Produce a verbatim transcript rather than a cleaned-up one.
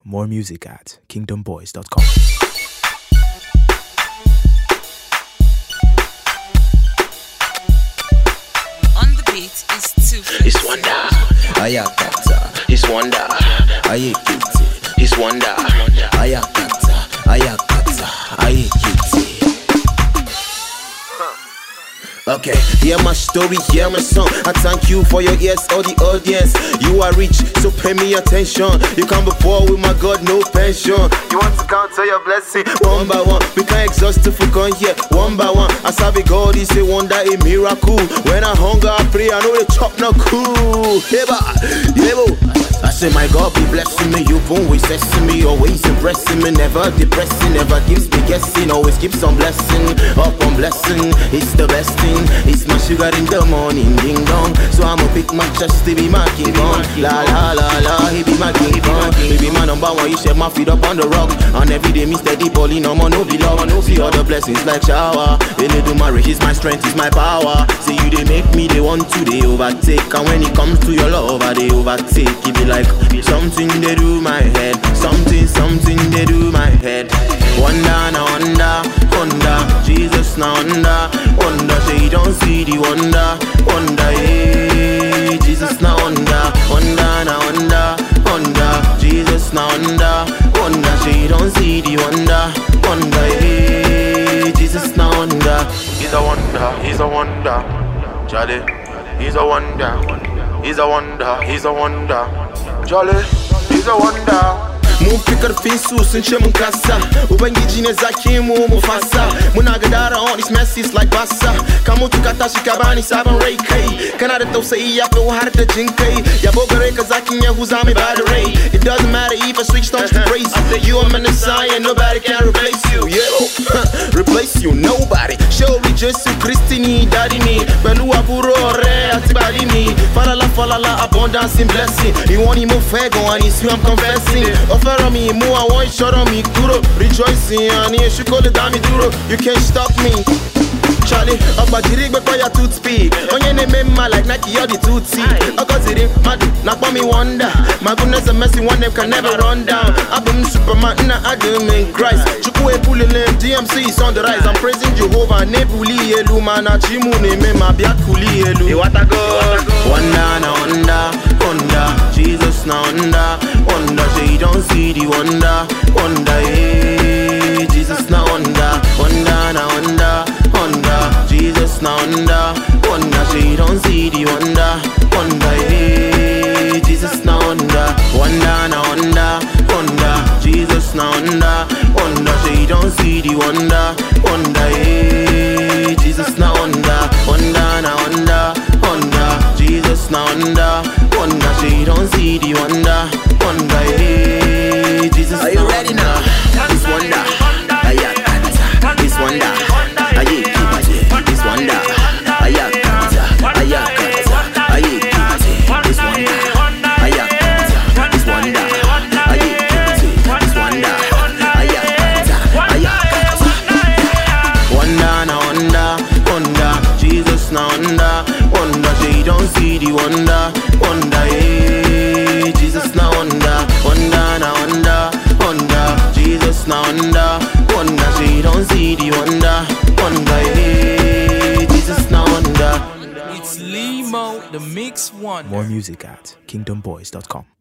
More music at kingdom boys dot com. On the beat is Two Face. It's wonder, ayakata. It's wonder, ayekiti. It's wonder, ayakata, ayakata, ayekiti. Okay, hear my story, hear my song. I thank you for your ears, all the audience. You are rich, so pay me attention. You come before with my God, no pension. You want to count all your blessing one by one. We can't exhaust if we come here one by one. I serve a God, is a wonder, a miracle. When I hunger, I pray, I know the chop not cool. Heba, yebo. I say my God be blessing me, you always blessing me, always impressing me, never depressing, never gives me guessing, always keeps on blessing, up on blessing. It's the best thing. It's my sugar in the morning, ding dong. So I'ma pick my chest to be my king on. La la la la, he be my king on. He be my number one, he set my feet up on the rock. And every day me steady balling, no more no be love. See all the blessings like shower. When they do my rich, it's my strength, it's my power. See you they make me, they want to, they overtake. And when it comes to your love, they overtake. It be like something they do my head. Something, something they do my head. Wonder, na wonder, wonder. Jesus na wonder, wonder. Say you don't see the wonder, wonder, yeah. Jesus na wonder, wonder, na wonder, wonder. Jesus na wonder, wonder. Say you don't see the wonder, wonder, yeah. Jesus na wonder. He's a wonder, he's a wonder. Jolly, he's a wonder. He's a wonder, he's a wonder. Jolly, he's a wonder. Mun fi karfin su sun ce mun kasa. Ubangiji ne zaki mu mu fasa. Muna gadara on these messes like bassa. Ka mutu ka tashi ka bani sabon rai kai. Kana da tausayi ya fi har da jin kai. Yabo gare ka zakin Yahuza mai bada rai. It doesn't matter if I switch tongues to praise you. You are my Messiah, nobody can replace you. Yeah, replace you, nobody. Show me Jesu Christi ni daddy ni. Pẹ̀lú àbúrò ọ̀rẹ́ àti bàdí mi. Falala falala abundance in blessing. Ìwọ ni mo fẹ́ gan and it's you I'm confessing. Offer me, move, I want shut on me, duro. Rejoicing, and you should call it down me, duro. You can't stop me. Charlie, up a dirig before your toothpick. On your name, my like Nike, you're the tootsie. I got it, mad, knock on me wonder. My goodness, a messy one that can never run down. I've been Superman, I do in Christ. Chukwe pulling in, D M C is on the rise. I'm praising Jehovah, Nebuli, Elu, Mana, Chimune, Mema, Biakuli, Elu. What I go? Wonder, na wonder, wonder. Jesus, na wonder, wonder. Say you don't see the wonder, wonder, yeah. Jesus, na wonder, wonder, na wonder, wonder. Jesus na wonder, wonder. She don't see the wonder, wonder, yeah. Jesus na wonder, wonder, na wonder, wonder. Jesus na wonder, wonder. She don't see the wonder, wonder, yeah. Jesus na wonder, wonder, na wonder, wonder. Jesus na wonder, wonder. She don't see the wonder, wonder, yeah. Jesus. Are you ready now? This wonder, ayakata. This wonder, ayekiti. This wonder, ayakata, ayakata, ayekiti. This wonder, ayakata. This wonder, ayekiti. This wonder, ayakata, ayakata. Wonder na wonder, wonder. Jesus na wonder, wonder. She don't see the wonder, wonder, yeah. Jesus na wonder, wonder na wonder, wonder. Jesus na wonder, wonder. She don't see the wonder, wonder, yeah. Jesus na wonder. It's Limo, the mix one. More music at kingdom boys dot com.